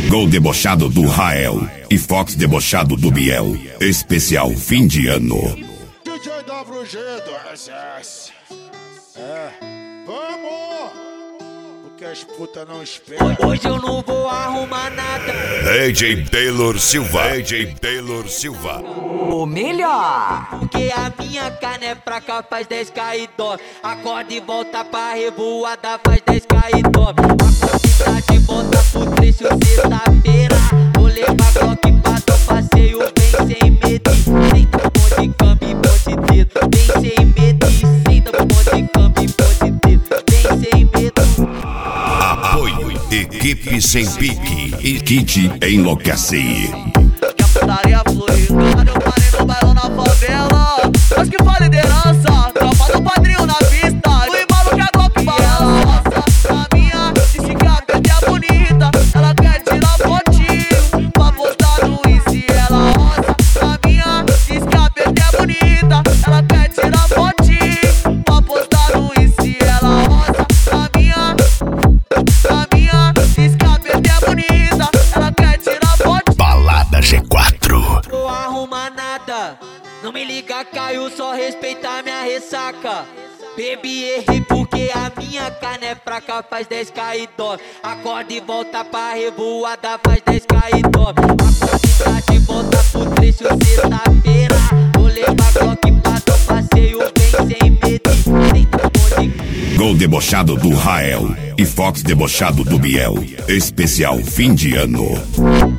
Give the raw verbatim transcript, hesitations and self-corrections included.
Gol debochado do Rael e Fox debochado do Biel. Especial fim de ano. D J W G do S S. É, vamos! Porque as putas não esperam. Hoje eu não vou arrumar nada. A J Taylor Silva. A J Taylor Silva. O melhor. Porque a minha carne é fraca, faz dez K e dobra. Acorda e volta pra revoada, faz dez K e dobra. Acorda de volta pro trecho sexta-feira. Vou levar Glock pra teu passeio, vem sem medo. Senta no monte de cama e bote dedo. Vem sem medo, senta no monte de cama e bote dedo. Vem sem medo. Apoio, equipe sem pique e kit enlouquece. Que a putaria flui, quando eu parei no bailão na favela. Mas que foi liderança, tropa do padrinho na pista. O embalo que a Glock balança. A minha disse que a P T é bonita. Ela quer tirar fotinho pra postar no Insta. Ela roça. A minha diz que a P T é bonita. Ela quer tirar fotinho pra postar no Insta. Ela roça. A minha, a minha diz que a P T é bonita. Ela quer tirar fotinho. Balada G quatro. Vou arrumar nada. Não me liga, Caio, só respeitar minha ressaca. Bebi errei porque a minha carne é fraca, faz dez K e dobra. Acorda e volta pra revoada, faz dez K e dobra. Acorda e tá de volta pro trecho sexta-feira. Vou levar Glock pra teu passeio, vem sem medo. Senta no monte de... Gol debochado do Rael e Fox debochado do Biel. Especial fim de ano.